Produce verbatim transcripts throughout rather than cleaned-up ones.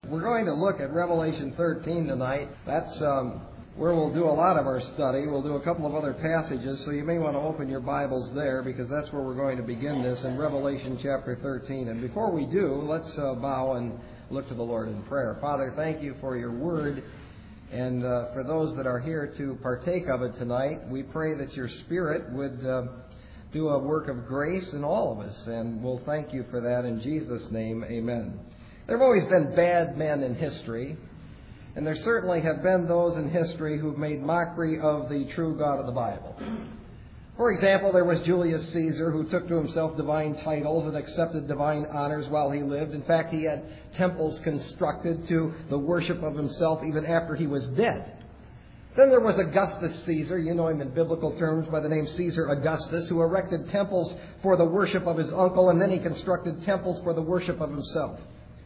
We're going to look at Revelation thirteen tonight. That's um, where we'll do a lot of our study. We'll do a couple of other passages, so you may want to open your Bibles there because that's where we're going to begin this in Revelation chapter thirteen. And before we do, let's uh, bow and look to the Lord in prayer. Father, thank you for your word. And uh, for those that are here to partake of it tonight, we pray that your Spirit would uh, do a work of grace in all of us. And we'll thank you for that in Jesus' name. Amen. There have always been bad men in history, and there certainly have been those in history who've made mockery of the true God of the Bible. For example, there was Julius Caesar, who took to himself divine titles and accepted divine honors while he lived. In fact, he had temples constructed to the worship of himself even after he was dead. Then there was Augustus Caesar, you know him in biblical terms by the name Caesar Augustus, who erected temples for the worship of his uncle, and then he constructed temples for the worship of himself.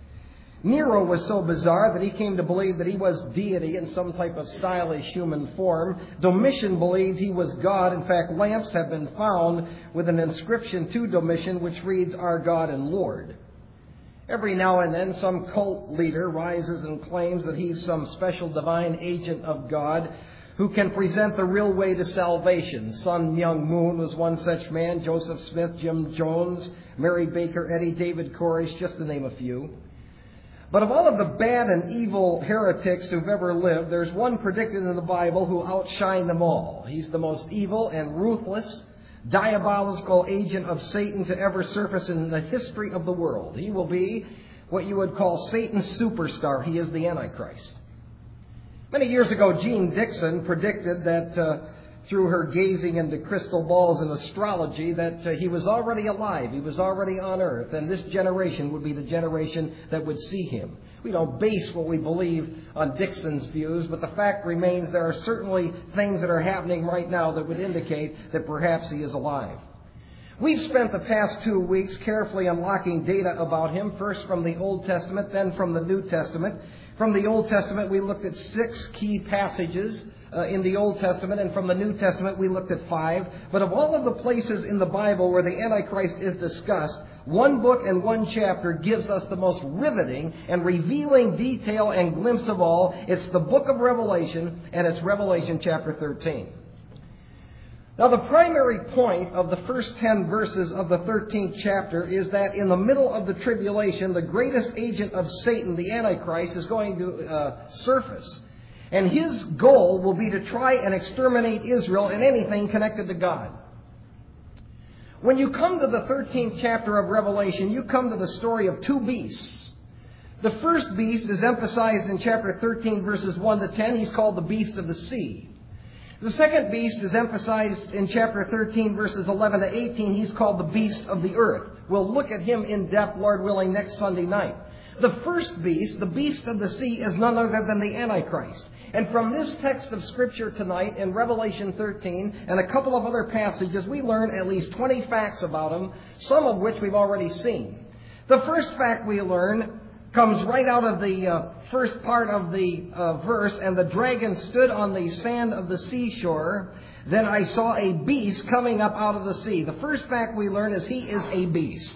Nero was so bizarre that he came to believe that he was deity in some type of stylish human form. Domitian believed he was God. In fact, lamps have been found with an inscription to Domitian which reads, "Our God and Lord." Every now and then some cult leader rises and claims that he's some special divine agent of God who can present the real way to salvation. Sun Myung Moon was one such man, Joseph Smith, Jim Jones, Mary Baker Eddy, David Koresh, just to name a few. But of all of the bad and evil heretics who've ever lived, there's one predicted in the Bible who outshined them all. He's the most evil and ruthless, diabolical agent of Satan to ever surface in the history of the world. He will be what you would call Satan's superstar. He is the Antichrist. Many years ago, Jean Dixon predicted that uh, through her gazing into crystal balls and astrology that uh, he was already alive, he was already on earth, and this generation would be the generation that would see him. We don't base what we believe on Dixon's views, but the fact remains there are certainly things that are happening right now that would indicate that perhaps he is alive. We've spent the past two weeks carefully unlocking data about him, first from the Old Testament, then from the New Testament. From the Old Testament, we looked at six key passages uh, in the Old Testament, and from the New Testament, we looked at five. But of all of the places in the Bible where the Antichrist is discussed, one book and one chapter gives us the most riveting and revealing detail and glimpse of all. It's the book of Revelation, and it's Revelation chapter thirteen. Now, the primary point of the first ten verses of the thirteenth chapter is that in the middle of the tribulation, the greatest agent of Satan, the Antichrist, is going to uh, surface. And his goal will be to try and exterminate Israel and anything connected to God. When you come to the thirteenth chapter of Revelation, you come to the story of two beasts. The first beast is emphasized in chapter thirteen, verses one to ten. He's called the beast of the sea. The second beast is emphasized in chapter thirteen, verses eleven to eighteen. He's called the beast of the earth. We'll look at him in depth, Lord willing, next Sunday night. The first beast, the beast of the sea, is none other than the Antichrist. And from this text of Scripture tonight in Revelation thirteen and a couple of other passages, we learn at least twenty facts about him, some of which we've already seen. The first fact we learn comes right out of the uh, first part of the uh, verse, "And the dragon stood on the sand of the seashore. Then I saw a beast coming up out of the sea." The first fact we learn is he is a beast.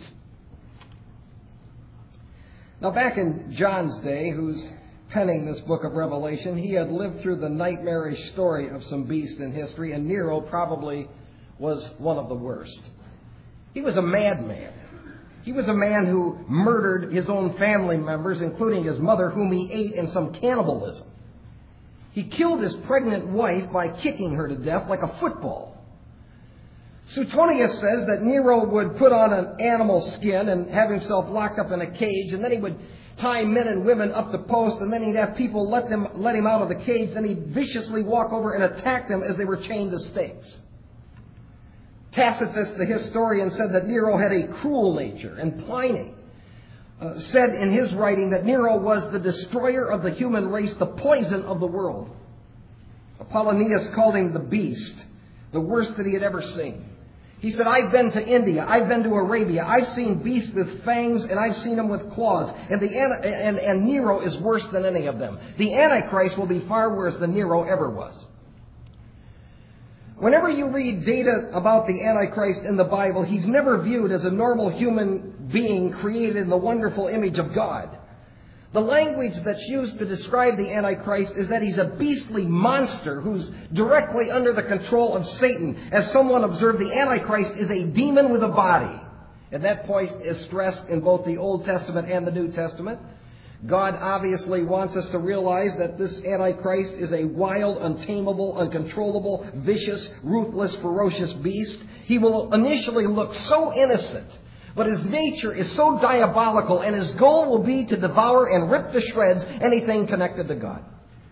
Now, back in John's day, who's penning this book of Revelation, he had lived through the nightmarish story of some beast in history, and Nero probably was one of the worst. He was a madman. He was a man who murdered his own family members, including his mother, whom he ate in some cannibalism. He killed his pregnant wife by kicking her to death like a football. Suetonius says that Nero would put on an animal skin and have himself locked up in a cage, and then he would tie men and women up to posts, and then he'd have people let them let him out of the cage, then he'd viciously walk over and attack them as they were chained to stakes. Tacitus, the historian, said that Nero had a cruel nature, and Pliny uh, said in his writing that Nero was the destroyer of the human race, the poison of the world. Apollonius called him the beast, the worst that he had ever seen. He said, "I've been to India, I've been to Arabia, I've seen beasts with fangs, and I've seen them with claws, and, the, and, and Nero is worse than any of them. The Antichrist will be far worse than Nero ever was." Whenever you read data about the Antichrist in the Bible, he's never viewed as a normal human being created in the wonderful image of God. The language that's used to describe the Antichrist is that he's a beastly monster who's directly under the control of Satan. As someone observed, the Antichrist is a demon with a body. And that point is stressed in both the Old Testament and the New Testament. God obviously wants us to realize that this Antichrist is a wild, untamable, uncontrollable, vicious, ruthless, ferocious beast. He will initially look so innocent, but his nature is so diabolical, and his goal will be to devour and rip to shreds anything connected to God.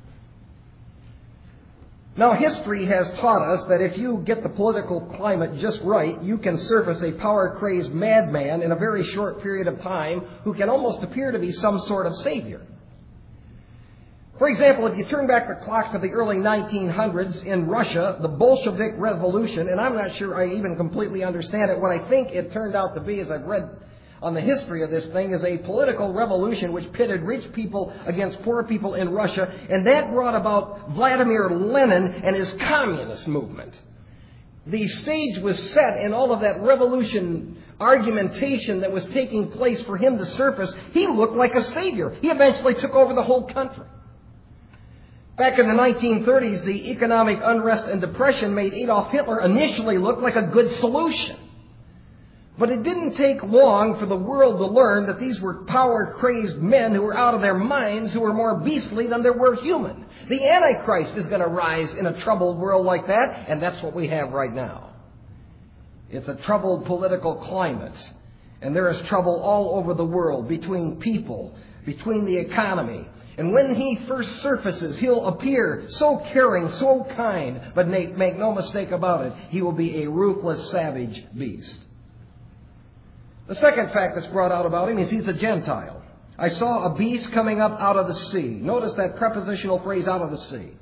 Now, history has taught us that if you get the political climate just right, you can surface a power-crazed madman in a very short period of time who can almost appear to be some sort of savior. For example, if you turn back the clock to the early nineteen hundreds in Russia, the Bolshevik Revolution, and I'm not sure I even completely understand it, what I think it turned out to be, as I've read on the history of this thing, is a political revolution which pitted rich people against poor people in Russia, and that brought about Vladimir Lenin and his communist movement. The stage was set in all of that revolution argumentation that was taking place for him to surface. He looked like a savior. He eventually took over the whole country. Back in the nineteen thirties, the economic unrest and depression made Adolf Hitler initially look like a good solution. But it didn't take long for the world to learn that these were power-crazed men who were out of their minds, who were more beastly than they were human. The Antichrist is going to rise in a troubled world like that, and that's what we have right now. It's a troubled political climate, and there is trouble all over the world between people, between the economy. And when he first surfaces, he'll appear so caring, so kind, but make no mistake about it, he will be a ruthless, savage beast. The second fact that's brought out about him is he's a Gentile. I saw a beast coming up out of the sea. Notice that prepositional phrase, out of the sea.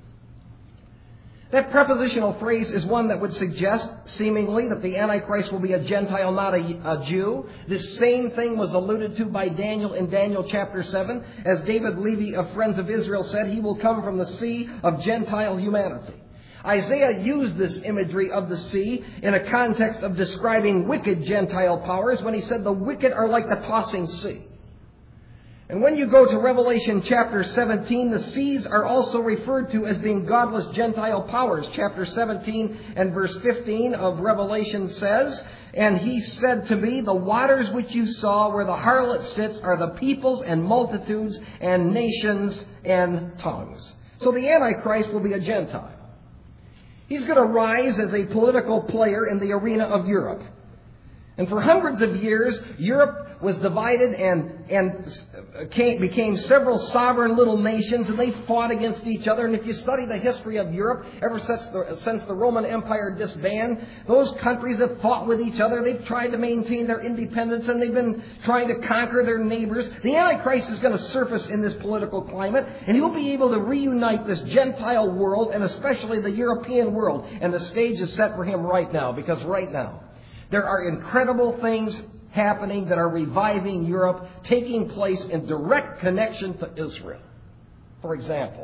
That prepositional phrase is one that would suggest, seemingly, that the Antichrist will be a Gentile, not a, a Jew. This same thing was alluded to by Daniel in Daniel chapter seven. As David Levy of Friends of Israel said, he will come from the sea of Gentile humanity. Isaiah used this imagery of the sea in a context of describing wicked Gentile powers when he said the wicked are like the tossing sea. And when you go to Revelation chapter seventeen, the seas are also referred to as being godless Gentile powers. Chapter seventeen and verse fifteen of Revelation says, "And he said to me, the waters which you saw where the harlot sits are the peoples and multitudes and nations and tongues." So the Antichrist will be a Gentile. He's going to rise as a political player in the arena of Europe. And for hundreds of years, Europe was divided and, and came, became several sovereign little nations, and they fought against each other. And if you study the history of Europe, ever since the, since the Roman Empire disbanded, those countries have fought with each other. They've tried to maintain their independence, and they've been trying to conquer their neighbors. The Antichrist is going to surface in this political climate, and he'll be able to reunite this Gentile world, and especially the European world. And the stage is set for him right now, because right now, there are incredible things happening that are reviving Europe, taking place in direct connection to Israel. For example,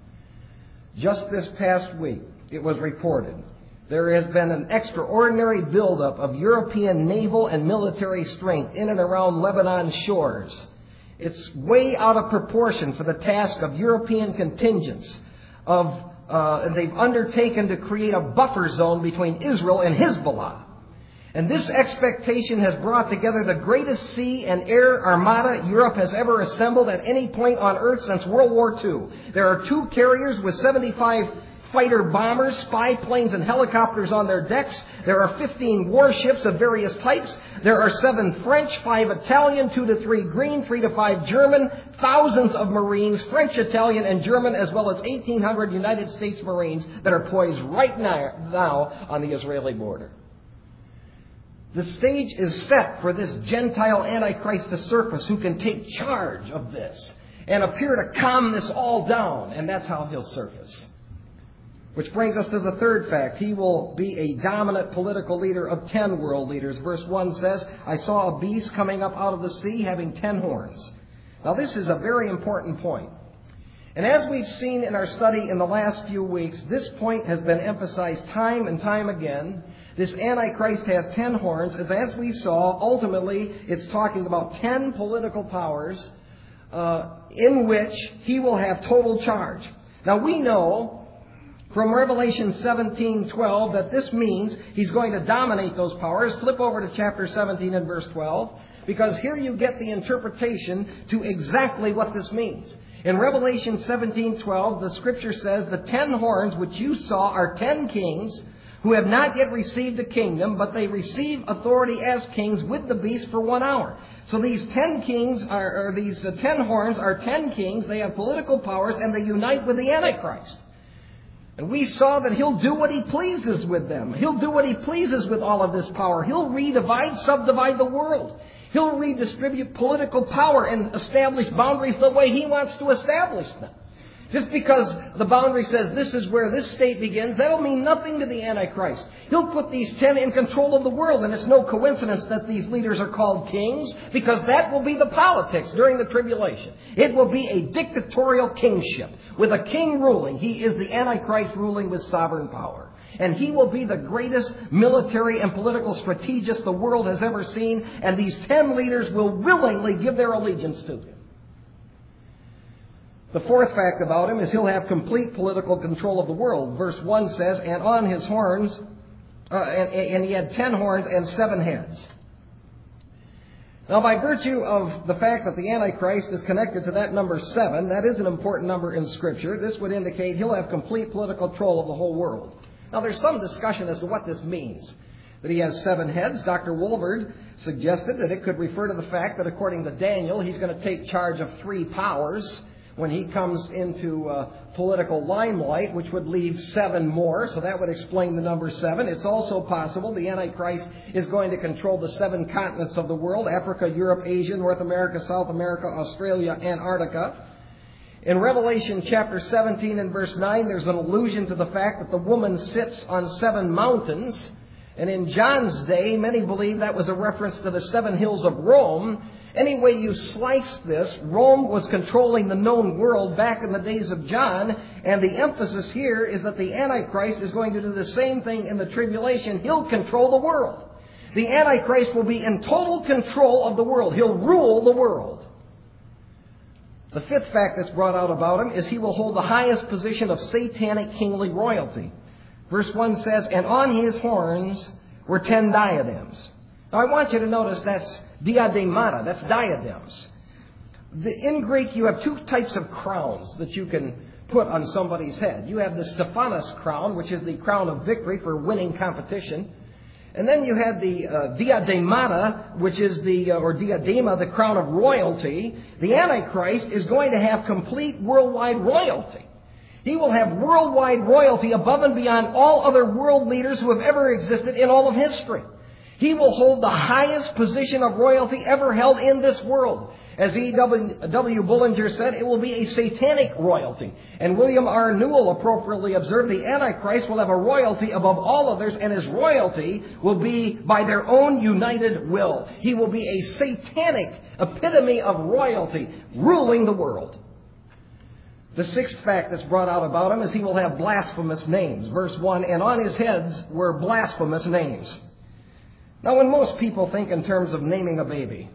just this past week, it was reported, there has been an extraordinary buildup of European naval and military strength in and around Lebanon's shores. It's way out of proportion for the task of European contingents of, uh, they've undertaken to create a buffer zone between Israel and Hezbollah. And this expectation has brought together the greatest sea and air armada Europe has ever assembled at any point on Earth since World War Two. There are two carriers with seventy-five fighter bombers, spy planes, and helicopters on their decks. There are fifteen warships of various types. There are seven French, five Italian, two to three Green, three to five German, thousands of Marines, French, Italian, and German, as well as eighteen hundred United States Marines that are poised right now, now on the Israeli border. The stage is set for this Gentile Antichrist to surface, who can take charge of this and appear to calm this all down. And that's how he'll surface. Which brings us to the third fact. He will be a dominant political leader of ten world leaders. Verse one says, "I saw a beast coming up out of the sea having ten horns." Now this is a very important point. And as we've seen in our study in the last few weeks, this point has been emphasized time and time again. This Antichrist has ten horns. As, as we saw, ultimately, it's talking about ten political powers, uh, in which he will have total charge. Now we know from Revelation seventeen twelve that this means he's going to dominate those powers. Flip over to chapter seventeen and verse twelve, because here you get the interpretation to exactly what this means. In Revelation seventeen twelve, the Scripture says, "The ten horns which you saw are ten kings who have not yet received a kingdom, but they receive authority as kings with the beast for one hour." So these ten kings are, or these uh, ten horns are ten kings. They have political powers, and they unite with the Antichrist. And we saw that he'll do what he pleases with them. He'll do what he pleases with all of this power. He'll redivide, subdivide the world. He'll redistribute political power and establish boundaries the way he wants to establish them. Just because the boundary says this is where this state begins, that'll mean nothing to the Antichrist. He'll put these ten in control of the world, and it's no coincidence that these leaders are called kings, because that will be the politics during the tribulation. It will be a dictatorial kingship with a king ruling. He is the Antichrist ruling with sovereign power. And he will be the greatest military and political strategist the world has ever seen, and these ten leaders will willingly give their allegiance to him. The fourth fact about him is he'll have complete political control of the world. Verse one says, and on his horns, uh, and, and he had ten horns and seven heads. Now, by virtue of the fact that the Antichrist is connected to that number seven, that is an important number in Scripture. This would indicate he'll have complete political control of the whole world. Now, there's some discussion as to what this means. That he has seven heads. Doctor Wolverd suggested that it could refer to the fact that according to Daniel, he's going to take charge of three powers when he comes into uh, political limelight, which would leave seven more. So that would explain the number seven. It's also possible the Antichrist is going to control the seven continents of the world: Africa, Europe, Asia, North America, South America, Australia, Antarctica. In Revelation chapter seventeen and verse nine, there's an allusion to the fact that the woman sits on seven mountains. And in John's day, many believe that was a reference to the seven hills of Rome. Any way you slice this, Rome was controlling the known world back in the days of John. And the emphasis here is that the Antichrist is going to do the same thing in the tribulation. He'll control the world. The Antichrist will be in total control of the world. He'll rule the world. The fifth fact that's brought out about him is he will hold the highest position of satanic kingly royalty. Verse one says, and on his horns were ten diadems. Now I want you to notice that's diademata, that's diadems. The, in Greek you have two types of crowns that you can put on somebody's head. You have the Stephanos crown, which is the crown of victory for winning competition. And then you have the uh, diademata, which is the, uh, or diadema, the crown of royalty. The Antichrist is going to have complete worldwide royalty. He will have worldwide royalty above and beyond all other world leaders who have ever existed in all of history. He will hold the highest position of royalty ever held in this world. As E W Bullinger said, it will be a satanic royalty. And William R. Newell appropriately observed the Antichrist will have a royalty above all others, and his royalty will be by their own united will. He will be a satanic epitome of royalty ruling the world. The sixth fact that's brought out about him is he will have blasphemous names. Verse one, and on his heads were blasphemous names. Now, when most people think in terms of naming a baby,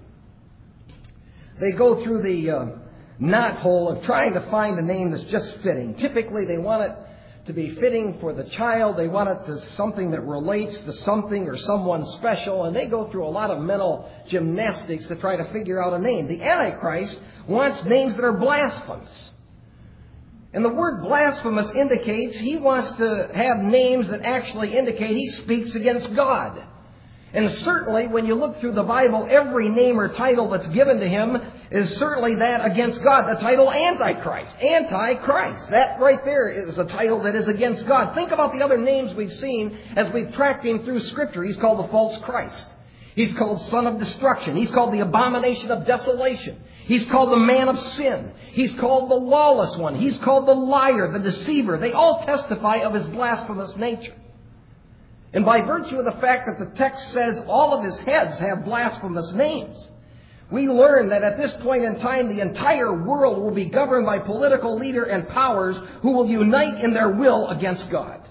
they go through the uh, knothole of trying to find a name that's just fitting. Typically, they want it to be fitting for the child. They want it to something that relates to something or someone special. And they go through a lot of mental gymnastics to try to figure out a name. The Antichrist wants names that are blasphemous. And the word blasphemous indicates he wants to have names that actually indicate he speaks against God. And certainly, when you look through the Bible, every name or title that's given to him is certainly that against God. The title Antichrist. Antichrist. That right there is a title that is against God. Think about the other names we've seen as we've tracked him through Scripture. He's called the false Christ. He's called Son of Destruction. He's called the Abomination of Desolation. He's called the Man of Sin. He's called the Lawless One. He's called the Liar, the Deceiver. They all testify of his blasphemous nature. And by virtue of the fact that the text says all of his heads have blasphemous names, we learn that at this point in time, the entire world will be governed by political leader and powers who will unite in their will against God.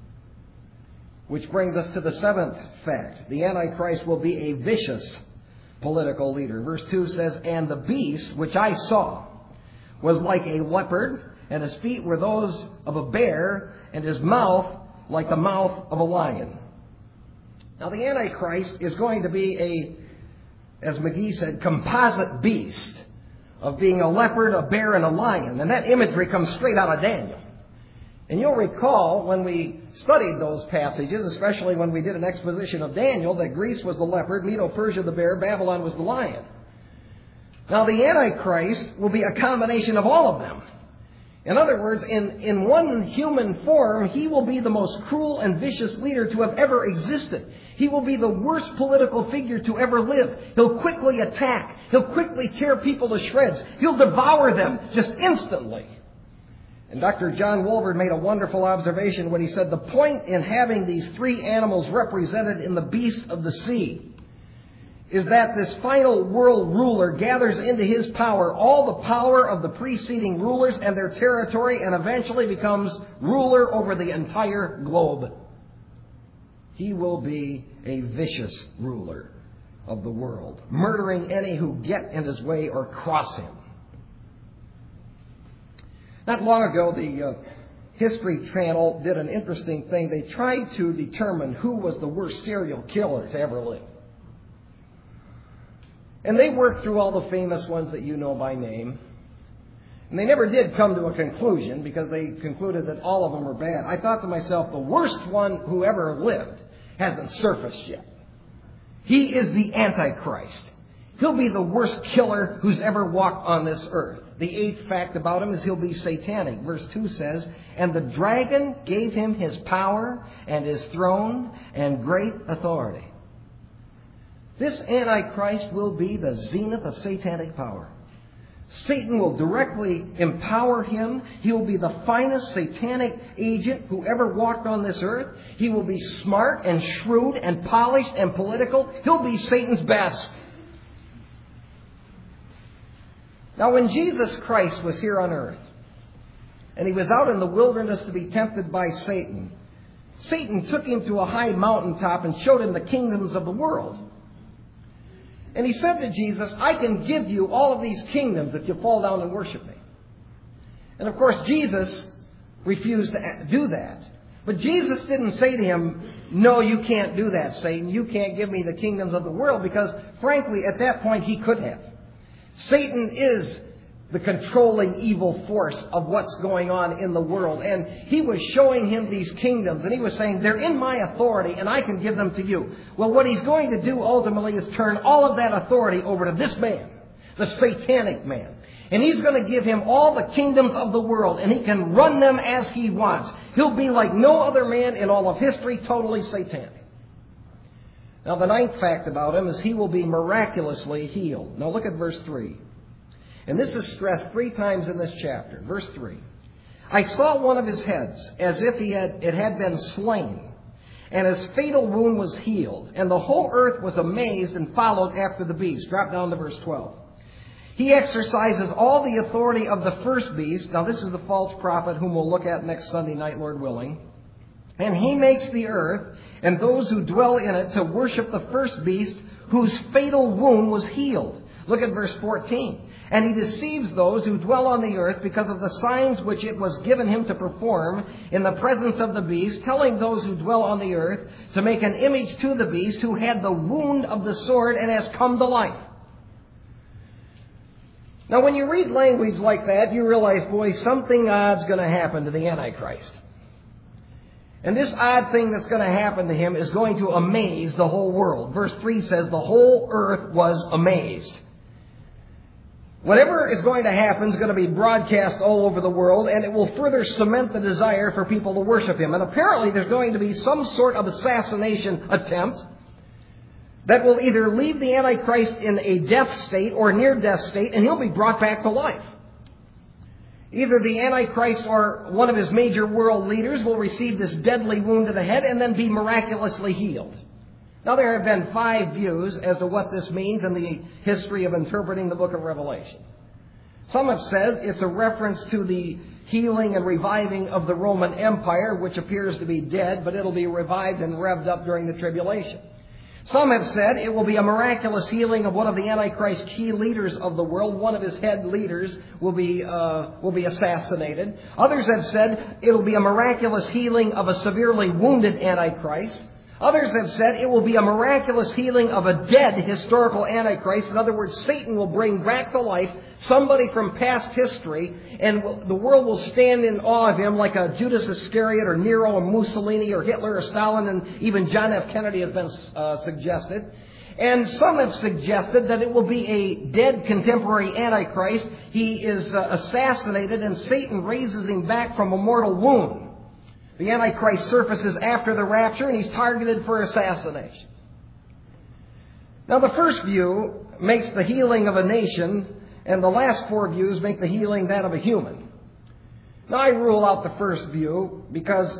Which brings us to the seventh fact. The Antichrist will be a vicious political leader. Verse two says, "And the beast which I saw was like a leopard, and his feet were those of a bear, and his mouth like the mouth of a lion." Now the Antichrist is going to be a, as McGee said, composite beast of being a leopard, a bear, and a lion. And that imagery comes straight out of Daniel. And you'll recall when we studied those passages, especially when we did an exposition of Daniel, that Greece was the leopard, Medo-Persia the bear, Babylon was the lion. Now the Antichrist will be a combination of all of them. In other words, in, in one human form, he will be the most cruel and vicious leader to have ever existed. He will be the worst political figure to ever live. He'll quickly attack. He'll quickly tear people to shreds. He'll devour them just instantly. And Doctor John Wolford made a wonderful observation when he said the point in having these three animals represented in the beast of the sea is that this final world ruler gathers into his power all the power of the preceding rulers and their territory, and eventually becomes ruler over the entire globe. He will be a vicious ruler of the world, murdering any who get in his way or cross him. Not long ago, the uh, History Channel did an interesting thing. They tried to determine who was the worst serial killer to ever live. And they worked through all the famous ones that you know by name. And they never did come to a conclusion, because they concluded that all of them were bad. I thought to myself, the worst one who ever lived hasn't surfaced yet. He is the Antichrist. He'll be the worst killer who's ever walked on this earth. The eighth fact about him is he'll be satanic. Verse two says, "And the dragon gave him his power and his throne and great authority." This Antichrist will be the zenith of satanic power. Satan will directly empower him. He will be the finest satanic agent who ever walked on this earth. He will be smart and shrewd and polished and political. He'll be Satan's best. Now, when Jesus Christ was here on earth, and he was out in the wilderness to be tempted by Satan, Satan took him to a high mountaintop and showed him the kingdoms of the world. And he said to Jesus, "I can give you all of these kingdoms if you fall down and worship me." And of course, Jesus refused to do that. But Jesus didn't say to him, "No, you can't do that, Satan. You can't give me the kingdoms of the world," because frankly, at that point, he could have. Satan is the controlling evil force of what's going on in the world. And he was showing him these kingdoms, and he was saying, "They're in my authority, and I can give them to you." Well, what he's going to do ultimately is turn all of that authority over to this man, the satanic man. And he's going to give him all the kingdoms of the world, and he can run them as he wants. He'll be like no other man in all of history, totally satanic. Now, the ninth fact about him is he will be miraculously healed. Now, look at verse three. And this is stressed three times in this chapter. Verse three. "I saw one of his heads as if he had, it had been slain, and his fatal wound was healed. And the whole earth was amazed and followed after the beast." Drop down to verse twelve. "He exercises all the authority of the first beast." Now, this is the false prophet whom we'll look at next Sunday night, Lord willing. "And he makes the earth and those who dwell in it to worship the first beast whose fatal wound was healed." Look at verse fourteen. "And he deceives those who dwell on the earth because of the signs which it was given him to perform in the presence of the beast, telling those who dwell on the earth to make an image to the beast who had the wound of the sword and has come to life." Now, when you read language like that, you realize, boy, something odd's going to happen to the Antichrist. And this odd thing that's going to happen to him is going to amaze the whole world. Verse three says, "The whole earth was amazed." Whatever is going to happen is going to be broadcast all over the world, and it will further cement the desire for people to worship him. And apparently there's going to be some sort of assassination attempt that will either leave the Antichrist in a death state or near-death state, and he'll be brought back to life. Either the Antichrist or one of his major world leaders will receive this deadly wound to the head and then be miraculously healed. Now, there have been five views as to what this means in the history of interpreting the book of Revelation. Some have said it's a reference to the healing and reviving of the Roman Empire, which appears to be dead, but it'll be revived and revved up during the tribulation. Some have said it will be a miraculous healing of one of the Antichrist key leaders of the world. One of his head leaders will be uh, will be assassinated. Others have said it will be a miraculous healing of a severely wounded Antichrist. Others have said it will be a miraculous healing of a dead historical Antichrist. In other words, Satan will bring back to life somebody from past history, and the world will stand in awe of him like a Judas Iscariot or Nero or Mussolini or Hitler or Stalin, and even John F. Kennedy has been uh, suggested. And some have suggested that it will be a dead contemporary Antichrist. He is uh, assassinated and Satan raises him back from a mortal wound. The Antichrist surfaces after the rapture and he's targeted for assassination. Now the first view makes the healing of a nation, and the last four views make the healing that of a human. Now I rule out the first view because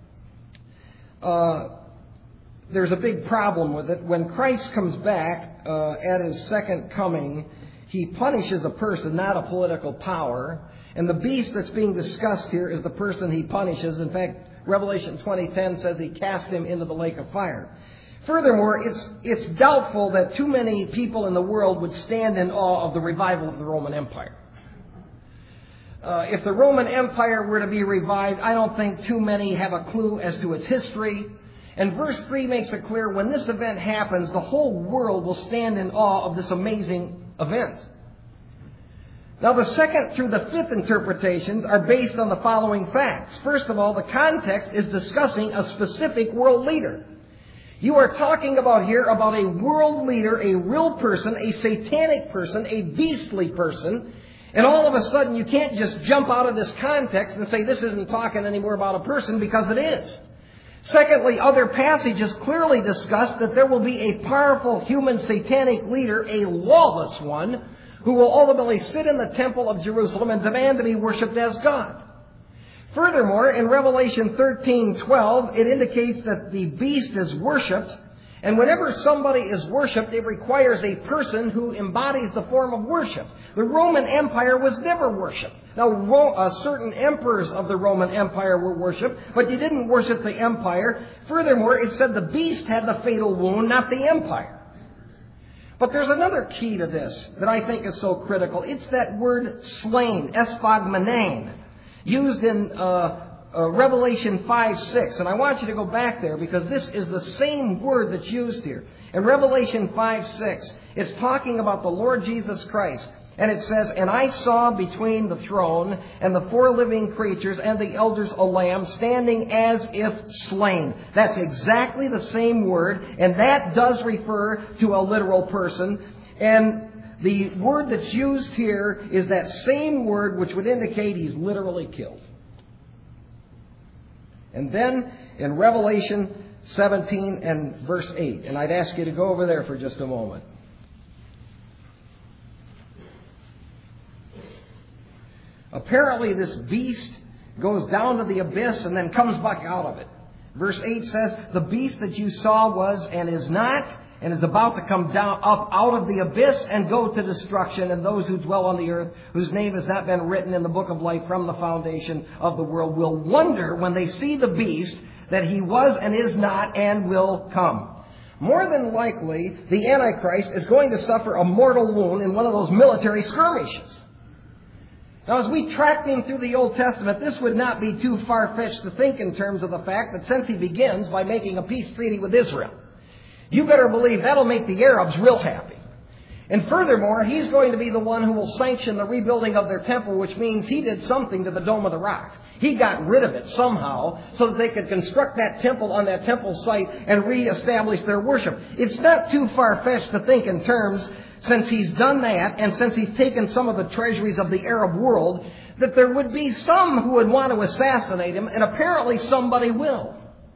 uh, there's a big problem with it. When Christ comes back uh, at his second coming, he punishes a person, not a political power. And the beast that's being discussed here is the person he punishes. In fact, Revelation twenty ten says he cast him into the lake of fire. Furthermore, it's, it's doubtful that too many people in the world would stand in awe of the revival of the Roman Empire. Uh, if the Roman Empire were to be revived, I don't think too many have a clue as to its history. And verse three makes it clear when this event happens, the whole world will stand in awe of this amazing event. Now, the second through the fifth interpretations are based on the following facts. First of all, the context is discussing a specific world leader. You are talking about here about a world leader, a real person, a satanic person, a beastly person. And all of a sudden, you can't just jump out of this context and say this isn't talking anymore about a person, because it is. Secondly, other passages clearly discuss that there will be a powerful human satanic leader, a lawless one, who will ultimately sit in the temple of Jerusalem and demand to be worshipped as God. Furthermore, in Revelation thirteen twelve, it indicates that the beast is worshipped, and whenever somebody is worshipped, it requires a person who embodies the form of worship. The Roman Empire was never worshipped. Now, uh, certain emperors of the Roman Empire were worshipped, but you didn't worship the empire. Furthermore, it said the beast had the fatal wound, not the empire. But there's another key to this that I think is so critical. It's that word slain, esphagmenein, used in uh, uh, Revelation five six. And I want you to go back there because this is the same word that's used here. In Revelation five six, it's talking about the Lord Jesus Christ. And it says, "And I saw between the throne and the four living creatures and the elders a lamb standing as if slain." That's exactly the same word, and that does refer to a literal person. And the word that's used here is that same word which would indicate he's literally killed. And then in Revelation seventeen and verse eight, and I'd ask you to go over there for just a moment. Apparently this beast goes down to the abyss and then comes back out of it. Verse eight says, "The beast that you saw was and is not, and is about to come down up out of the abyss and go to destruction. And those who dwell on the earth, whose name has not been written in the book of life from the foundation of the world, will wonder when they see the beast that he was and is not and will come." More than likely, the Antichrist is going to suffer a mortal wound in one of those military skirmishes. Now, as we track him through the Old Testament, this would not be too far-fetched to think in terms of the fact that since he begins by making a peace treaty with Israel, you better believe that'll make the Arabs real happy. And furthermore, he's going to be the one who will sanction the rebuilding of their temple, which means he did something to the Dome of the Rock. He got rid of it somehow so that they could construct that temple on that temple site and reestablish their worship. It's not too far-fetched to think in terms, since he's done that, and since he's taken some of the treasuries of the Arab world, that there would be some who would want to assassinate him, and apparently somebody will.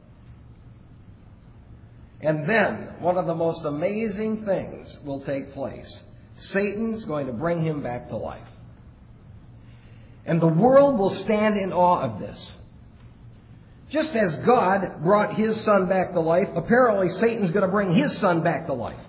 And then, one of the most amazing things will take place. Satan's going to bring him back to life. And the world will stand in awe of this. Just as God brought his son back to life, apparently Satan's going to bring his son back to life.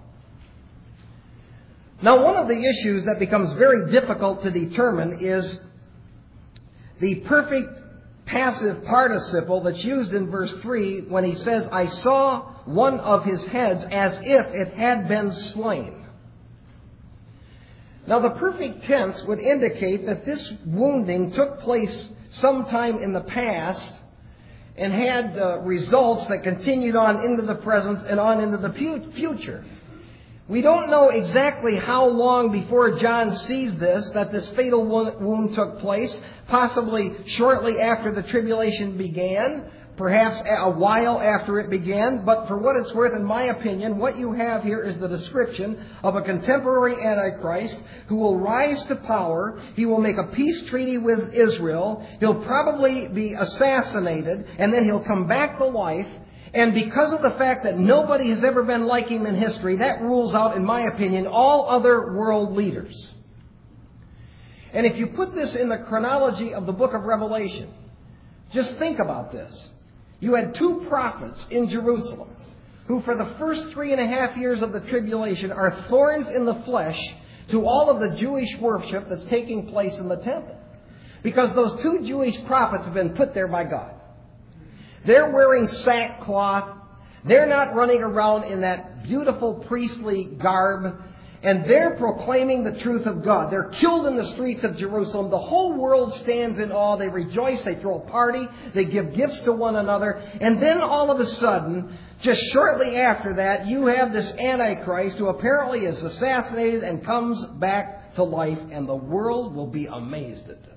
Now, one of the issues that becomes very difficult to determine is the perfect passive participle that's used in verse three when he says, "I saw one of his heads as if it had been slain. Now, the perfect tense would indicate that this wounding took place sometime in the past and had uh, results that continued on into the present and on into the pu- future. We don't know exactly how long before John sees this that this fatal wound took place, possibly shortly after the tribulation began, perhaps a while after it began, but for what it's worth, in my opinion, what you have here is the description of a contemporary Antichrist who will rise to power. He will make a peace treaty with Israel. He'll probably be assassinated, and then he'll come back to life. And because of the fact that nobody has ever been like him in history, that rules out, in my opinion, all other world leaders. And if you put this in the chronology of the book of Revelation, just think about this. You had two prophets in Jerusalem who for the first three and a half years of the tribulation are thorns in the flesh to all of the Jewish worship that's taking place in the temple. Because those two Jewish prophets have been put there by God. They're wearing sackcloth. They're not running around in that beautiful priestly garb. And they're proclaiming the truth of God. They're killed in the streets of Jerusalem. The whole world stands in awe. They rejoice. They throw a party. They give gifts to one another. And then all of a sudden, just shortly after that, you have this Antichrist who apparently is assassinated and comes back to life. And the world will be amazed at this.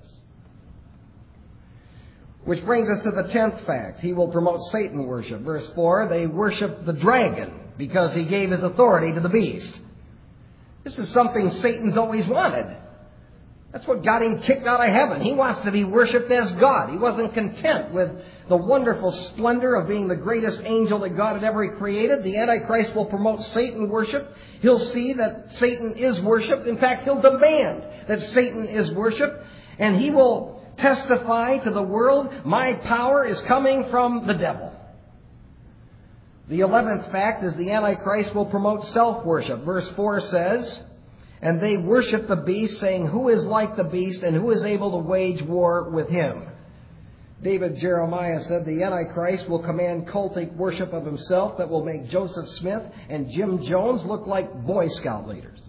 Which brings us to the tenth fact. He will promote Satan worship. Verse four, they worship the dragon because he gave his authority to the beast. This is something Satan's always wanted. That's what got him kicked out of heaven. He wants to be worshipped as God. He wasn't content with the wonderful splendor of being the greatest angel that God had ever created. The Antichrist will promote Satan worship. He'll see that Satan is worshipped. In fact, he'll demand that Satan is worshipped. And he will testify to the world, my power is coming from the devil. The eleventh fact is the Antichrist will promote self-worship. Verse four says, and they worship the beast, saying, who is like the beast and who is able to wage war with him? David Jeremiah said the Antichrist will command cultic worship of himself that will make Joseph Smith and Jim Jones look like Boy Scout leaders.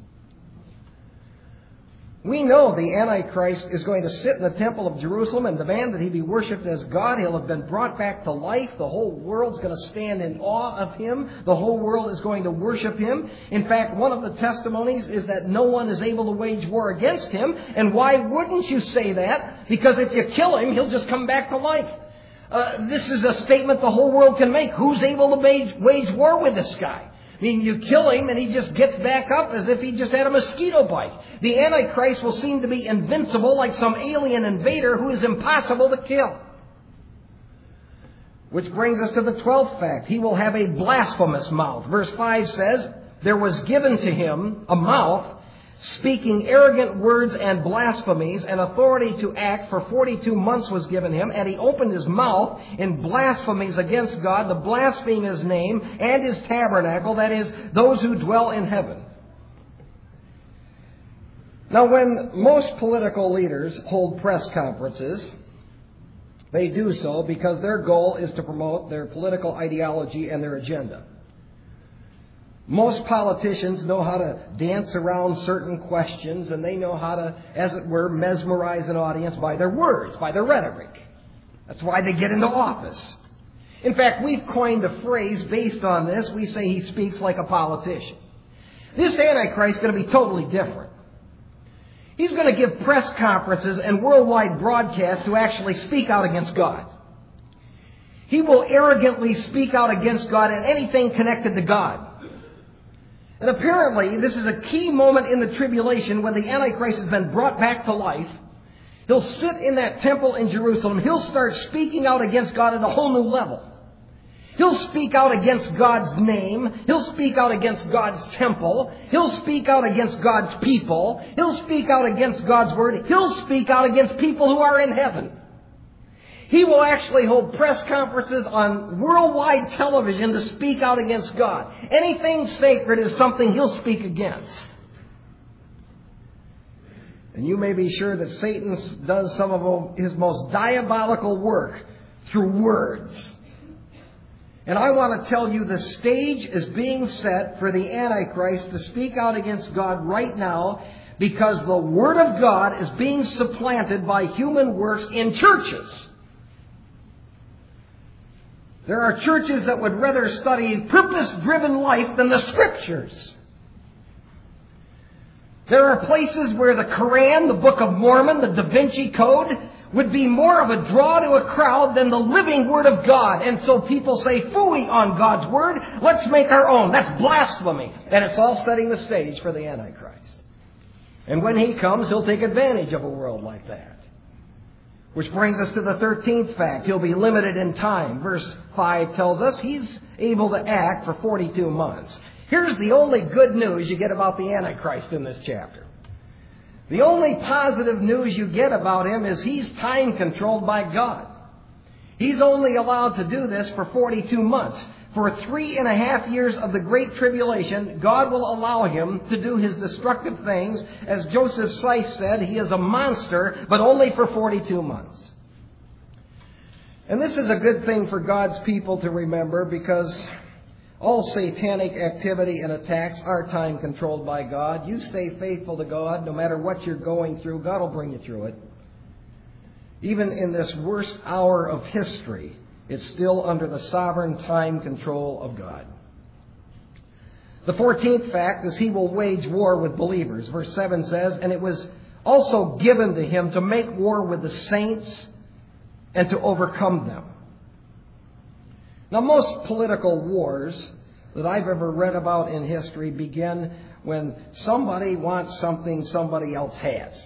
We know the Antichrist is going to sit in the temple of Jerusalem and demand that he be worshipped as God. He'll have been brought back to life. The whole world's going to stand in awe of him. The whole world is going to worship him. In fact, one of the testimonies is that no one is able to wage war against him. And why wouldn't you say that? Because if you kill him, he'll just come back to life. Uh, this is a statement the whole world can make. Who's able to wage, wage war with this guy? I mean, you kill him and he just gets back up as if he just had a mosquito bite. The Antichrist will seem to be invincible like some alien invader who is impossible to kill. Which brings us to the twelfth fact. He will have a blasphemous mouth. Verse five says, there was given to him a mouth speaking arrogant words and blasphemies, and authority to act for forty-two months was given him, and he opened his mouth in blasphemies against God, to blaspheme his name and his tabernacle, that is, those who dwell in heaven. Now, when most political leaders hold press conferences, they do so because their goal is to promote their political ideology and their agenda. Most politicians know how to dance around certain questions, and they know how to, as it were, mesmerize an audience by their words, by their rhetoric. That's why they get into office. In fact, we've coined a phrase based on this. We say he speaks like a politician. This Antichrist is going to be totally different. He's going to give press conferences and worldwide broadcasts to actually speak out against God. He will arrogantly speak out against God and anything connected to God. And apparently, this is a key moment in the tribulation when the Antichrist has been brought back to life. He'll sit in that temple in Jerusalem. He'll start speaking out against God at a whole new level. He'll speak out against God's name. He'll speak out against God's temple. He'll speak out against God's people. He'll speak out against God's word. He'll speak out against people who are in heaven. He will actually hold press conferences on worldwide television to speak out against God. Anything sacred is something he'll speak against. And you may be sure that Satan does some of his most diabolical work through words. And I want to tell you the stage is being set for the Antichrist to speak out against God right now, because the Word of God is being supplanted by human works in churches. There are churches that would rather study purpose-driven life than the Scriptures. There are places where the Koran, the Book of Mormon, the Da Vinci Code would be more of a draw to a crowd than the living Word of God. And so people say, phooey on God's Word, let's make our own. That's blasphemy. And it's all setting the stage for the Antichrist. And when he comes, he'll take advantage of a world like that. Which brings us to the thirteenth fact. He'll be limited in time. Verse five tells us he's able to act for forty-two months. Here's the only good news you get about the Antichrist in this chapter. The only positive news you get about him is he's time controlled by God. He's only allowed to do this for forty-two months. For three and a half years of the Great Tribulation, God will allow him to do his destructive things. As Joseph Seiss said, he is a monster, but only for forty-two months. And this is a good thing for God's people to remember, because all satanic activity and attacks are time controlled by God. You stay faithful to God, no matter what you're going through, God will bring you through it. Even in this worst hour of history, it's still under the sovereign time control of God. The fourteenth fact is he will wage war with believers. Verse seven says, and it was also given to him to make war with the saints and to overcome them. Now, most political wars that I've ever read about in history begin when somebody wants something somebody else has.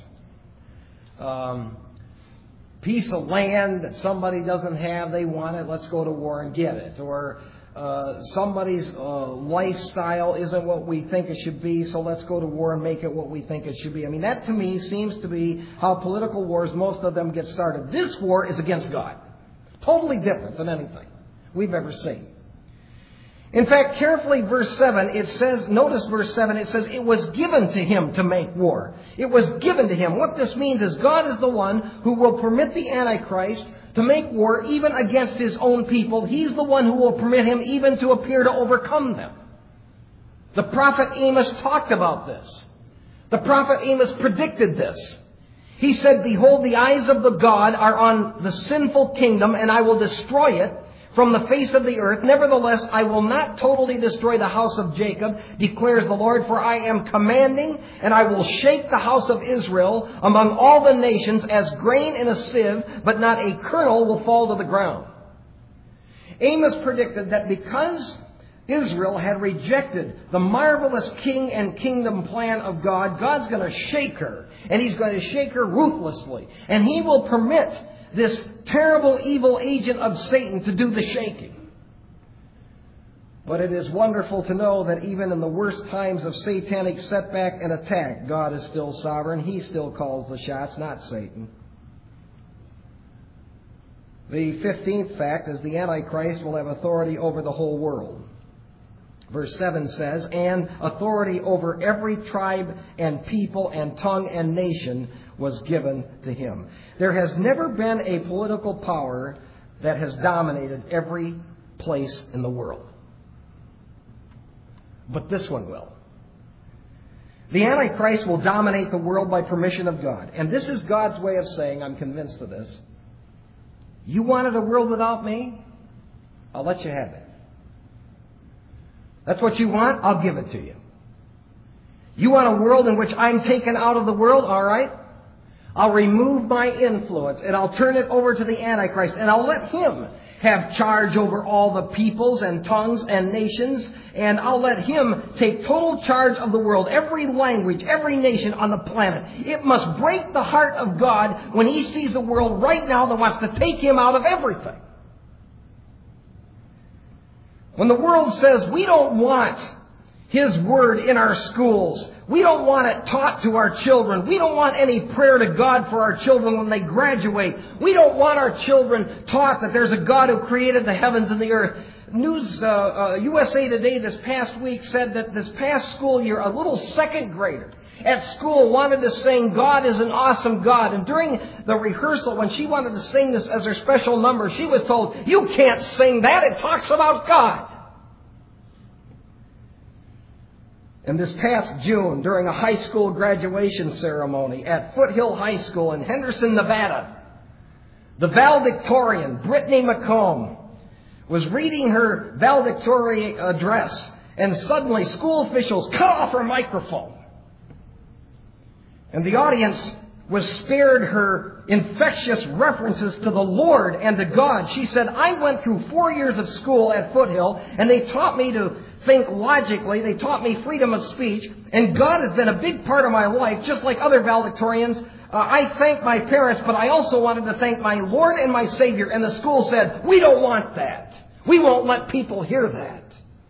Um... piece of land that somebody doesn't have, they want it, let's go to war and get it. Or uh, somebody's uh, lifestyle isn't what we think it should be, so let's go to war and make it what we think it should be. I mean, that to me seems to be how political wars, most of them, get started. This war is against God. Totally different than anything we've ever seen. In fact, carefully, verse seven, it says, notice verse seven, it says, it was given to him to make war. It was given to him. What this means is God is the one who will permit the Antichrist to make war even against his own people. He's the one who will permit him even to appear to overcome them. The prophet Amos talked about this. The prophet Amos predicted this. He said, behold, the eyes of the God are on the sinful kingdom, and I will destroy it from the face of the earth. Nevertheless, I will not totally destroy the house of Jacob, declares the Lord, for I am commanding, and I will shake the house of Israel among all the nations as grain in a sieve, but not a kernel will fall to the ground. Amos predicted that because Israel had rejected the marvelous king and kingdom plan of God, God's going to shake her, and He's going to shake her ruthlessly, and He will permit this terrible evil agent of Satan to do the shaking. But it is wonderful to know that even in the worst times of satanic setback and attack, God is still sovereign. He still calls the shots, not Satan. The fifteenth fact is the Antichrist will have authority over the whole world. Verse seven says, and authority over every tribe and people and tongue and nation was given to him. There has never been a political power that has dominated every place in the world. But this one will. The Antichrist will dominate the world by permission of God. And this is God's way of saying, I'm convinced of this, you wanted a world without me? I'll let you have it. That's what you want? I'll give it to you. You want a world in which I'm taken out of the world? All right. I'll remove my influence and I'll turn it over to the Antichrist, and I'll let him have charge over all the peoples and tongues and nations, and I'll let him take total charge of the world, every language, every nation on the planet. It must break the heart of God when He sees a world right now that wants to take Him out of everything. When the world says we don't want His Word in our schools, we don't want it taught to our children, we don't want any prayer to God for our children when they graduate, we don't want our children taught that there's a God who created the heavens and the earth. News, uh, uh, U S A Today this past week said that this past school year, a little second grader At school, wanted to sing, God is an awesome God. And during the rehearsal, when she wanted to sing this as her special number, she was told, you can't sing that. It talks about God. And this past June, during a high school graduation ceremony at Foothill High School in Henderson, Nevada, the valedictorian, Brittany McComb, was reading her valedictorian address, and suddenly school officials cut off her microphone. And the audience was spared her infectious references to the Lord and to God. She said, I went through four years of school at Foothill, and they taught me to think logically. They taught me freedom of speech, and God has been a big part of my life, just like other valedictorians. Uh, I thank my parents, but I also wanted to thank my Lord and my Savior. And the school said, we don't want that. We won't let people hear that.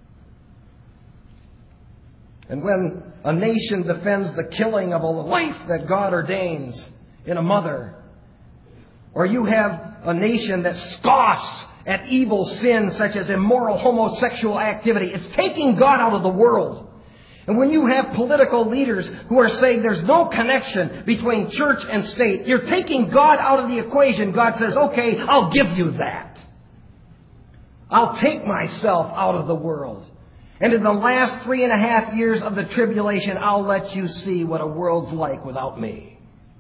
And when a nation defends the killing of a life that God ordains in a mother, or you have a nation that scoffs at evil sin such as immoral homosexual activity, it's taking God out of the world. And when you have political leaders who are saying there's no connection between church and state, you're taking God out of the equation. God says, okay, I'll give you that. I'll take myself out of the world. And in the last three and a half years of the tribulation, I'll let you see what a world's like without me.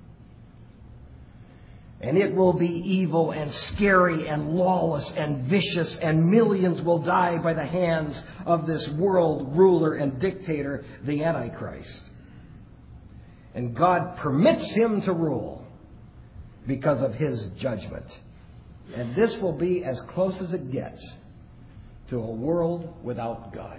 And it will be evil and scary and lawless and vicious, and millions will die by the hands of this world ruler and dictator, the Antichrist. And God permits him to rule because of his judgment. And this will be as close as it gets to a world without God.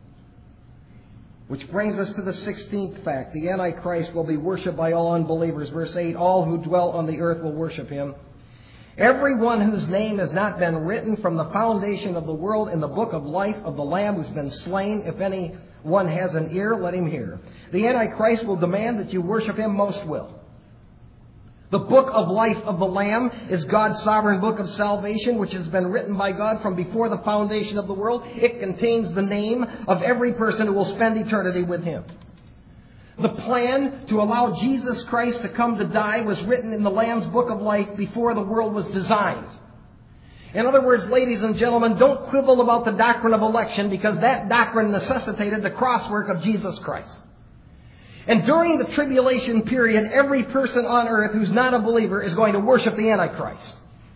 Which brings us to the sixteenth fact. The Antichrist will be worshipped by all unbelievers. Verse eight, all who dwell on the earth will worship him. Everyone whose name has not been written from the foundation of the world in the book of life of the Lamb who's been slain. If anyone has an ear, let him hear. The Antichrist will demand that you worship him. Most will. The book of life of the Lamb is God's sovereign book of salvation, which has been written by God from before the foundation of the world. It contains the name of every person who will spend eternity with him. The plan to allow Jesus Christ to come to die was written in the Lamb's book of life before the world was designed. In other words, ladies and gentlemen, don't quibble about the doctrine of election, because that doctrine necessitated the crosswork of Jesus Christ. And during the tribulation period, every person on earth who's not a believer is going to worship the Antichrist.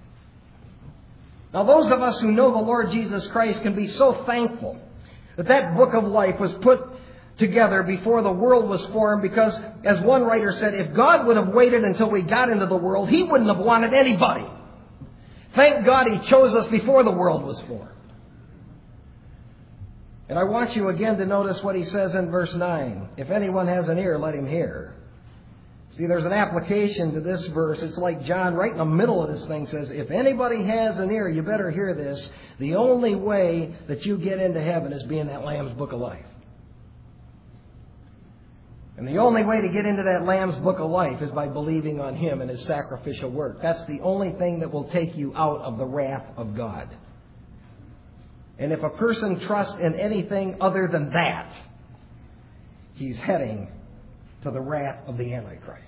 Now, those of us who know the Lord Jesus Christ can be so thankful that that book of life was put together before the world was formed, because, as one writer said, if God would have waited until we got into the world, he wouldn't have wanted anybody. Thank God he chose us before the world was formed. And I want you again to notice what he says in verse nine. If anyone has an ear, let him hear. See, there's an application to this verse. It's like John right in the middle of this thing says, if anybody has an ear, you better hear this. The only way that you get into heaven is being that Lamb's book of life. And the only way to get into that Lamb's book of life is by believing on him and his sacrificial work. That's the only thing that will take you out of the wrath of God. And if a person trusts in anything other than that, he's heading to the wrath of the Antichrist.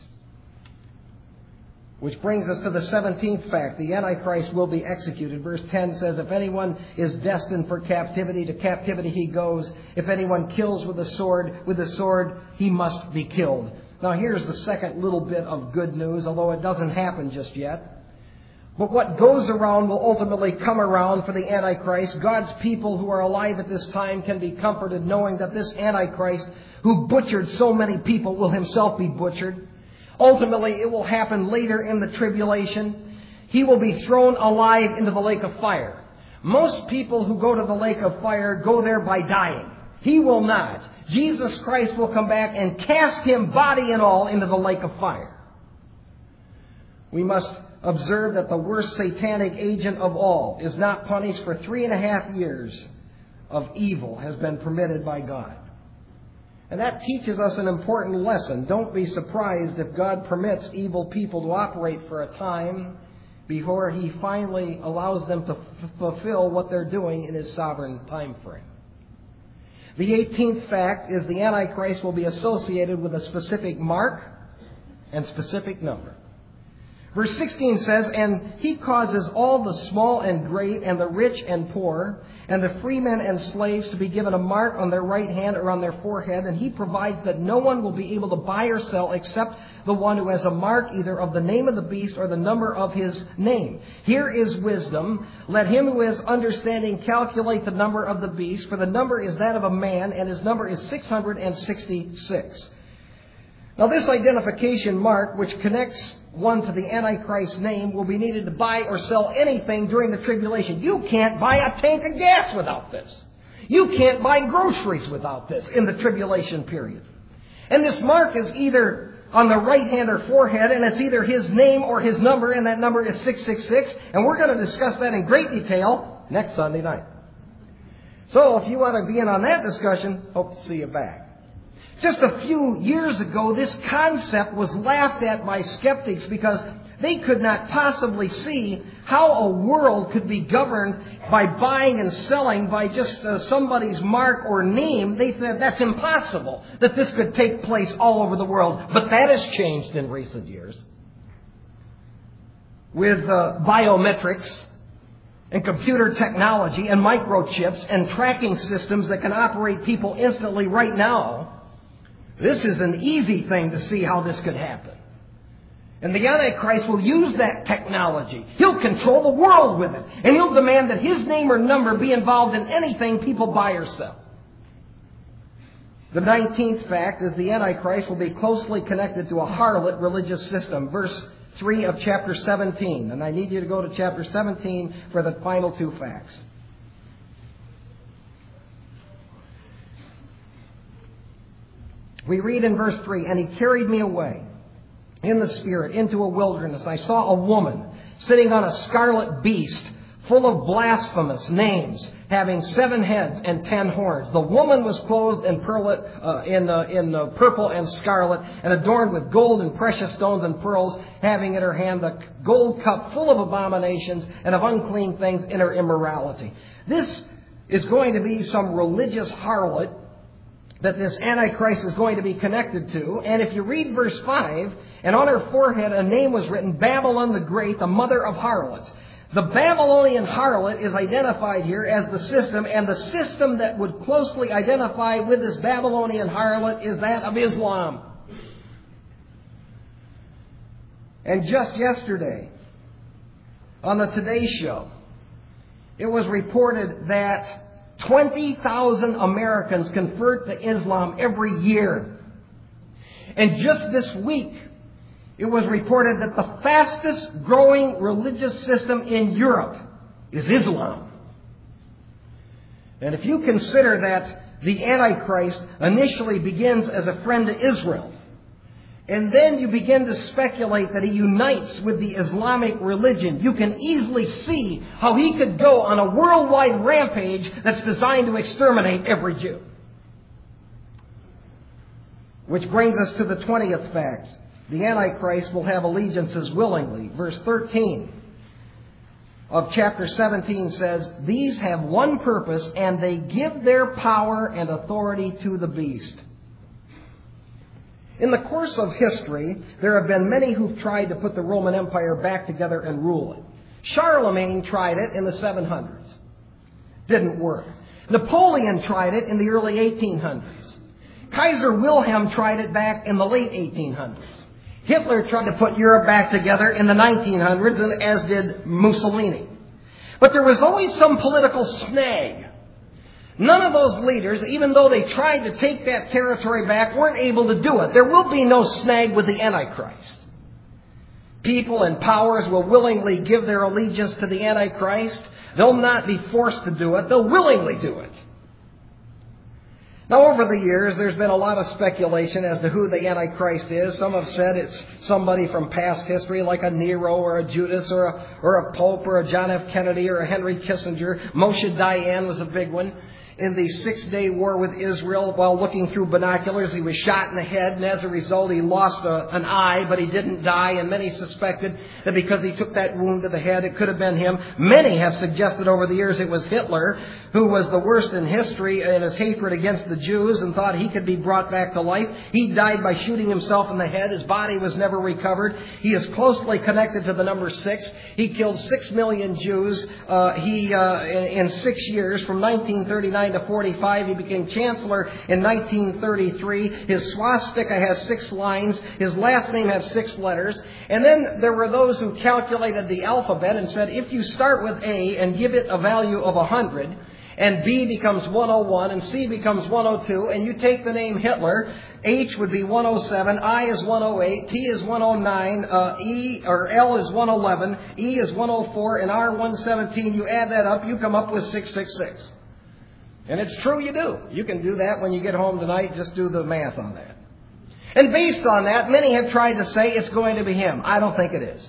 Which brings us to the seventeenth fact. The Antichrist will be executed. Verse ten says, if anyone is destined for captivity, to captivity he goes. If anyone kills with a sword, with a sword he must be killed. Now here's the second little bit of good news, although it doesn't happen just yet. But what goes around will ultimately come around for the Antichrist. God's people who are alive at this time can be comforted knowing that this Antichrist, who butchered so many people, will himself be butchered. Ultimately, it will happen later in the tribulation. He will be thrown alive into the lake of fire. Most people who go to the lake of fire go there by dying. He will not. Jesus Christ will come back and cast him, body and all, into the lake of fire. We must observe that the worst satanic agent of all is not punished for three and a half years of evil has been permitted by God. And that teaches us an important lesson. Don't be surprised if God permits evil people to operate for a time before he finally allows them to f- fulfill what they're doing in his sovereign time frame. The eighteenth fact is the Antichrist will be associated with a specific mark and specific number. Verse sixteen says, "And he causes all the small and great, and the rich and poor, and the freemen and slaves to be given a mark on their right hand or on their forehead, and he provides that no one will be able to buy or sell except the one who has a mark either of the name of the beast or the number of his name. Here is wisdom. Let him who has understanding calculate the number of the beast, for the number is that of a man, and his number is six hundred sixty-six." Now this identification mark, which connects one to the Antichrist's name, will be needed to buy or sell anything during the tribulation. You can't buy a tank of gas without this. You can't buy groceries without this in the tribulation period. And this mark is either on the right hand or forehead, and it's either his name or his number, and that number is six six six, and we're going to discuss that in great detail next Sunday night. So if you want to be in on that discussion, hope to see you back. Just a few years ago, this concept was laughed at by skeptics because they could not possibly see how a world could be governed by buying and selling by just uh, somebody's mark or name. They said that's impossible, that this could take place all over the world. But that has changed in recent years. With uh, biometrics and computer technology and microchips and tracking systems that can operate people instantly right now, this is an easy thing to see how this could happen. And the Antichrist will use that technology. He'll control the world with it. And he'll demand that his name or number be involved in anything people buy or sell. The nineteenth fact is the Antichrist will be closely connected to a harlot religious system. Verse three of chapter seventeen. And I need you to go to chapter seventeen for the final two facts. We read in verse three, "And he carried me away in the Spirit into a wilderness. I saw a woman sitting on a scarlet beast full of blasphemous names, having seven heads and ten horns. The woman was clothed in, pearlet, uh, in, uh, in uh, purple and scarlet, and adorned with gold and precious stones and pearls, having in her hand a gold cup full of abominations and of unclean things in her immorality." This is going to be some religious harlot that this Antichrist is going to be connected to. And if you read verse five, "And on her forehead a name was written, Babylon the Great, the mother of harlots." The Babylonian harlot is identified here as the system, and the system that would closely identify with this Babylonian harlot is that of Islam. And just yesterday, on the Today Show, it was reported that twenty thousand Americans convert to Islam every year. And just this week, it was reported that the fastest growing religious system in Europe is Islam. And if you consider that the Antichrist initially begins as a friend to Israel, and then you begin to speculate that he unites with the Islamic religion, you can easily see how he could go on a worldwide rampage that's designed to exterminate every Jew. Which brings us to the twentieth fact. The Antichrist will have allegiances willingly. Verse thirteen of chapter seventeen says, "These have one purpose, and they give their power and authority to the beast." In the course of history, there have been many who've tried to put the Roman Empire back together and rule it. Charlemagne tried it in the seven hundreds. Didn't work. Napoleon tried it in the early eighteen hundreds. Kaiser Wilhelm tried it back in the late eighteen hundreds. Hitler tried to put Europe back together in the nineteen hundreds, and as did Mussolini. But there was always some political snag. None of those leaders, even though they tried to take that territory back, weren't able to do it. There will be no snag with the Antichrist. People and powers will willingly give their allegiance to the Antichrist. They'll not be forced to do it. They'll willingly do it. Now, over the years, there's been a lot of speculation as to who the Antichrist is. Some have said it's somebody from past history, like a Nero or a Judas or a, or a Pope or a John F. Kennedy or a Henry Kissinger. Moshe Dayan was a big one. in the Six-Day War with Israel. While looking through binoculars, he was shot in the head, and as a result, he lost a, an eye, but he didn't die, and many suspected that because he took that wound to the head, it could have been him. Many have suggested over the years it was Hitler, who was the worst in history in his hatred against the Jews and thought he could be brought back to life. He died by shooting himself in the head. His body was never recovered. He is closely connected to the number six. He killed six million Jews. Uh, he, uh, in, in six years, from nineteen thirty-nine to forty-five, he became chancellor in nineteen thirty-three. His swastika has six lines. His last name has six letters. And then there were those who calculated the alphabet and said, if you start with A and give it a value of one hundred, and B becomes one oh one, and C becomes one oh two, and you take the name Hitler, H would be one oh seven, I is one oh eight, T is one oh nine, uh, E or L is one eleven, E is one oh four, and R one seventeen. You add that up, you come up with six six six. And it's true you do. You can do that when you get home tonight. Just do the math on that. And based on that, many have tried to say it's going to be him. I don't think it is.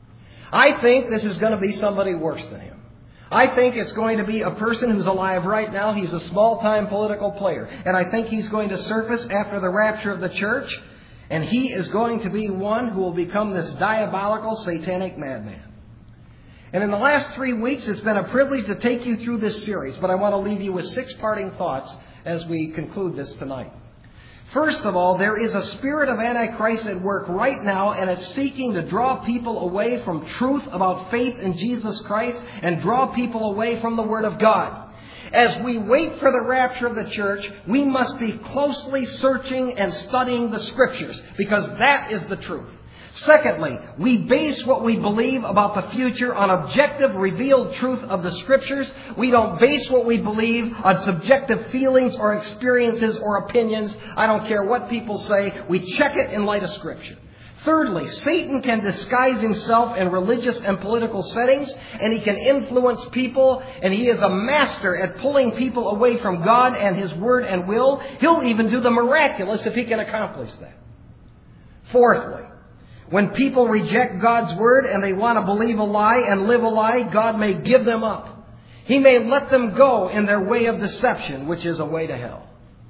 I think this is going to be somebody worse than him. I think it's going to be a person who's alive right now. He's a small-time political player. And I think he's going to surface after the rapture of the church. And he is going to be one who will become this diabolical, satanic madman. And in the last three weeks, it's been a privilege to take you through this series. But I want to leave you with six parting thoughts as we conclude this tonight. First of all, there is a spirit of Antichrist at work right now, and it's seeking to draw people away from truth about faith in Jesus Christ and draw people away from the Word of God. As we wait for the rapture of the church, we must be closely searching and studying the Scriptures, because that is the truth. Secondly, we base what we believe about the future on objective, revealed truth of the Scriptures. We don't base what we believe on subjective feelings or experiences or opinions. I don't care what people say. We check it in light of Scripture. Thirdly, Satan can disguise himself in religious and political settings, and he can influence people, and he is a master at pulling people away from God and His Word and will. He'll even do the miraculous if he can accomplish that. Fourthly, when people reject God's Word and they want to believe a lie and live a lie, God may give them up. He may let them go in their way of deception, which is a way to hell.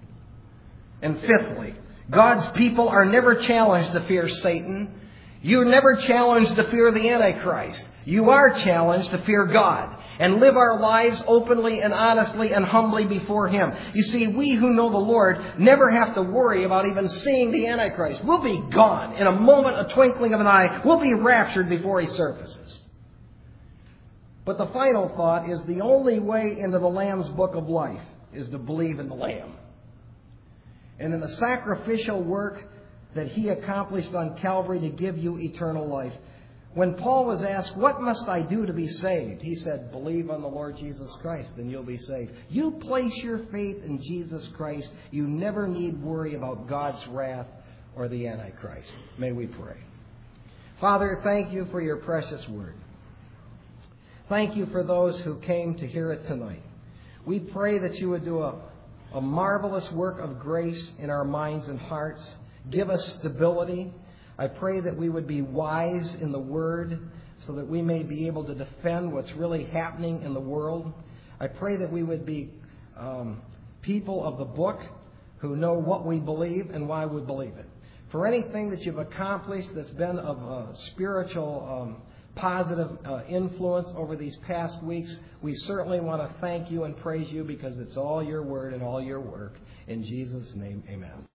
And fifthly, God's people are never challenged to fear Satan. You're never challenged to fear the Antichrist. You are challenged to fear God and live our lives openly and honestly and humbly before Him. You see, we who know the Lord never have to worry about even seeing the Antichrist. We'll be gone in a moment, a twinkling of an eye. We'll be raptured before he surfaces. But the final thought is the only way into the Lamb's book of life is to believe in the Lamb. And in the sacrificial work that He accomplished on Calvary to give you eternal life. When Paul was asked, what must I do to be saved? He said, believe on the Lord Jesus Christ and you'll be saved. You place your faith in Jesus Christ. You never need worry about God's wrath or the Antichrist. May we pray. Father, thank you for your precious word. Thank you for those who came to hear it tonight. We pray that you would do a, a marvelous work of grace in our minds and hearts. Give us stability. I pray that we would be wise in the Word so that we may be able to defend what's really happening in the world. I pray that we would be um, people of the book who know what we believe and why we believe it. For anything that you've accomplished that's been of a spiritual um, positive uh, influence over these past weeks, we certainly want to thank you and praise you because it's all your word and all your work. In Jesus' name, amen.